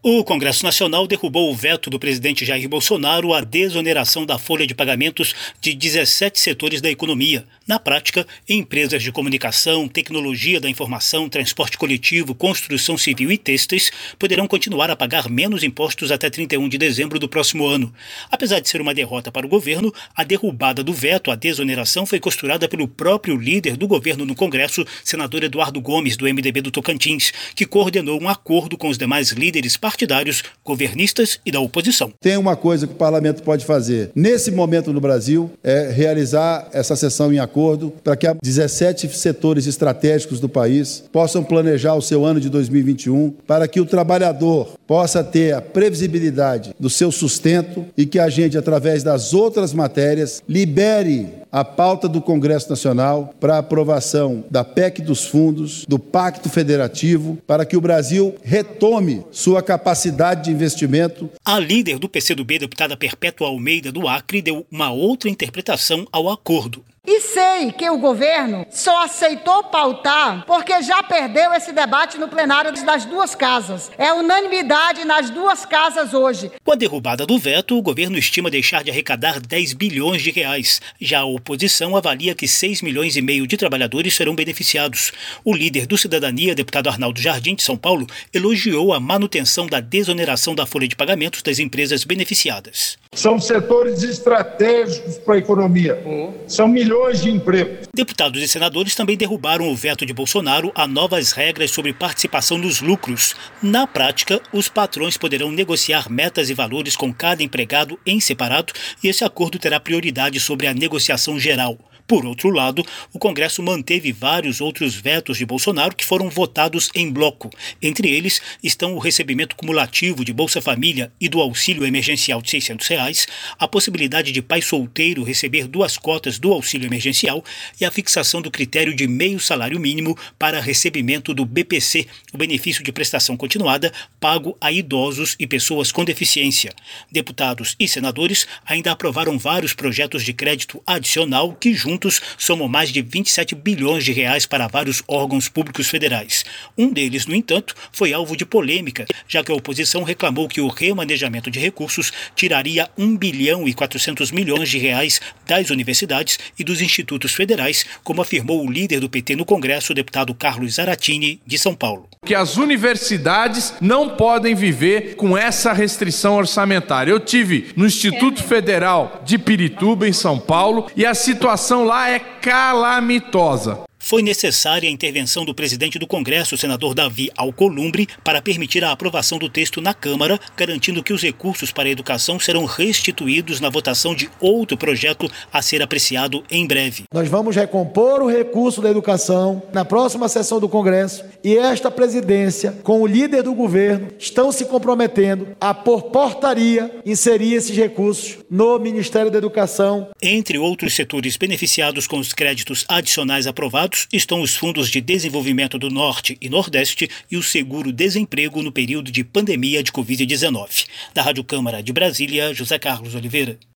O Congresso Nacional derrubou o veto do presidente Jair Bolsonaro à desoneração da folha de pagamentos de 17 setores da economia. Na prática, empresas de comunicação, tecnologia da informação, transporte coletivo, construção civil e têxteis poderão continuar a pagar menos impostos até 31 de dezembro do próximo ano. Apesar de ser uma derrota para o governo, a derrubada do veto à desoneração foi costurada pelo próprio líder do governo no Congresso, senador Eduardo Gomes, do MDB do Tocantins, que coordenou um acordo com os demais líderes partidários, governistas e da oposição. Tem uma coisa que o parlamento pode fazer nesse momento no Brasil, é realizar essa sessão em acordo para que 17 setores estratégicos do país possam planejar o seu ano de 2021, para que o trabalhador possa ter a previsibilidade do seu sustento e que a gente, através das outras matérias, libere a pauta do Congresso Nacional para a aprovação da PEC dos fundos, do Pacto Federativo, para que o Brasil retome sua capacidade de investimento. A líder do PCdoB, deputada Perpétua Almeida, do Acre, deu uma outra interpretação ao acordo. E sei que o governo só aceitou pautar porque já perdeu esse debate no plenário das duas casas. É unanimidade nas duas casas hoje. Com a derrubada do veto, o governo estima deixar de arrecadar 10 bilhões de reais. Já a oposição avalia que 6,5 milhões de trabalhadores serão beneficiados. O líder do Cidadania, deputado Arnaldo Jardim, de São Paulo, elogiou a manutenção da desoneração da folha de pagamentos das empresas beneficiadas. São setores estratégicos para a economia. São milhões de empregos. Deputados e senadores também derrubaram o veto de Bolsonaro a novas regras sobre participação nos lucros. Na prática, os patrões poderão negociar metas e valores com cada empregado em separado e esse acordo terá prioridade sobre a negociação geral. Por outro lado, o Congresso manteve vários outros vetos de Bolsonaro que foram votados em bloco. Entre eles estão o recebimento cumulativo de Bolsa Família e do auxílio emergencial de R$ 600, a possibilidade de pai solteiro receber 2 cotas do auxílio emergencial e a fixação do critério de meio salário mínimo para recebimento do BPC, o benefício de prestação continuada pago a idosos e pessoas com deficiência. Deputados e senadores ainda aprovaram vários projetos de crédito adicional que juntos somam mais de 27 bilhões de reais para vários órgãos públicos federais. Um deles, no entanto, foi alvo de polêmica, já que a oposição reclamou que o remanejamento de recursos tiraria 1 bilhão e 400 milhões de reais das universidades e dos institutos federais, como afirmou o líder do PT no Congresso, o deputado Carlos Zaratini, de São Paulo. Que as universidades não podem viver com essa restrição orçamentária. Eu tive no Instituto Federal de Pirituba, em São Paulo, e a situação lá é calamitosa. Foi necessária a intervenção do presidente do Congresso, o senador Davi Alcolumbre, para permitir a aprovação do texto na Câmara, garantindo que os recursos para a educação serão restituídos na votação de outro projeto a ser apreciado em breve. Nós vamos recompor o recurso da educação na próxima sessão do Congresso e esta presidência, com o líder do governo, estão se comprometendo a, por portaria, inserir esses recursos no Ministério da Educação. Entre outros setores beneficiados com os créditos adicionais aprovados, estão os fundos de desenvolvimento do Norte e Nordeste e o seguro-desemprego no período de pandemia de Covid-19. Da Rádio Câmara de Brasília, José Carlos Oliveira.